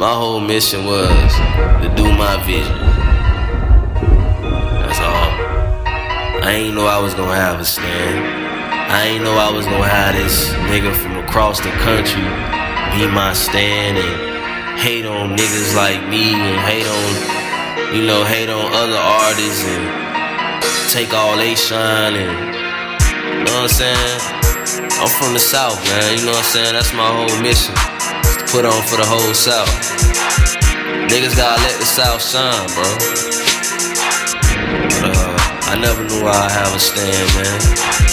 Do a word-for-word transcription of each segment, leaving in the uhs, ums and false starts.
My whole mission was to do my vision. That's all. I ain't know I was gonna have a stand. I ain't know I was gonna have this nigga from across the country be my stand and hate on niggas like me and hate on, you know, hate on other artists and take all they shine and, you know what I'm saying? I'm from the South, man, you know what I'm saying? That's my whole mission, is to put on for the whole South. Niggas gotta let the South shine, bro. But, uh, I never knew I'd have a stand, man.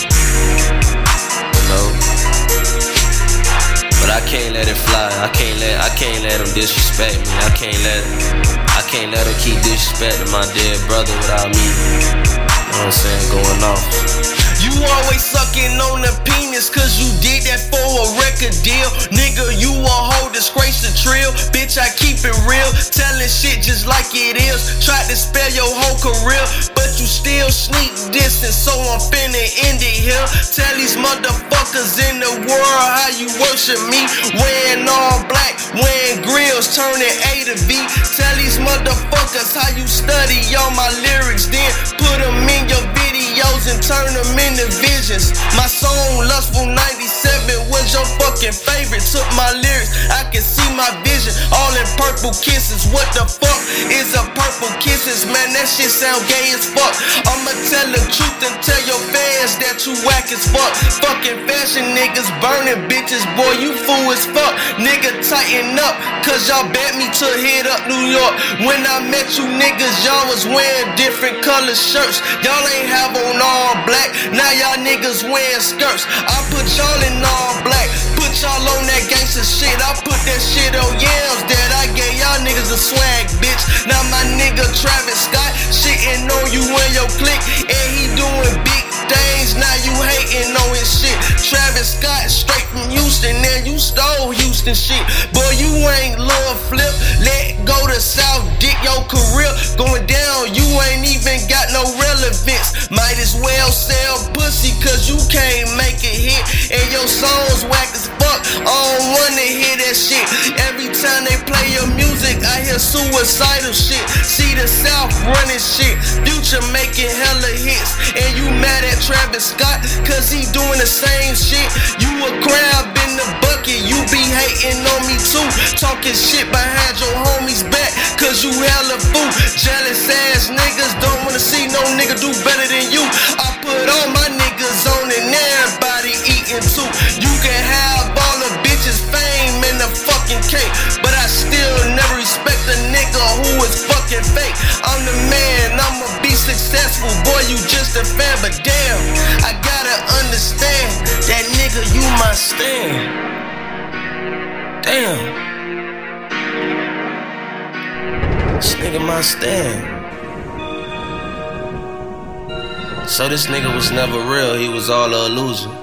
But I can't let it fly. I can't let I can't let them disrespect me. I can't let I can't let them keep disrespecting my dead brother without me, you know what I'm saying, going off. You always sucking on the penis cause you did that for a record deal. Nigga, you a hoe, disgrace the trill. Bitch, I keep it real, telling shit just like it is. Tried to spare your whole career, but you still sneak dissing, so I'm finna end it here. Tell these motherfuckers in the world how you worship me. Wearing all black, wearing grills, turning A to V. Tell these motherfuckers how you study all my lyrics, then put them in your videos and turn them into visions. My song Lustful ninety-seven was your fucking favorite. Took my lyrics, I can see my vision, all in purple kisses. What the fuck is a purple kisses? Man, that shit sound gay as fuck. I'ma tell the truth and tell your fans that you whack as fuck. Fucking fashion niggas burning bitches, boy, you fool as fuck. Nigga, tighten up, cause y'all bet me to hit up New York. When I met you niggas, y'all was wearing different color shirts. Y'all ain't have on all black, now y'all niggas wearing skirts. I put y'all in all black, put y'all on that gangsta shit. I put that shit on yams that I gave y'all niggas a swag, bitch. Now my nigga Travis Scott shitting on you and your clique, and he doing big things, now you hating on his shit. Travis Scott straight from Houston, and you stole Houston shit. Boy, you ain't Lil Flip, let go to South Dick, your career going down, you ain't even got no relevance. Might as well sell pussy cause you can't make it hit, and your songs whack as fuck, I don't wanna hear that shit. Every time they play your music, I hear suicidal shit. See the South running shit, Future making hella hits, and you mad at Travis Scott cause he doing the same shit. You a crab in the bucket, you be hating on me too, talking shit behind your homies back cause you hella fool. Jealous ass niggas don't wanna see no nigga do better than you. I put all my niggas on and everybody eating too. You can have all the bitches fame and the fucking cake, but I still never respect a nigga who is fucking fake. I'm the man, I'ma be successful, boy, you just a fan, but damn, I gotta understand that nigga, you my stand. Damn, this nigga my stand. So this nigga was never real, he was all an illusion.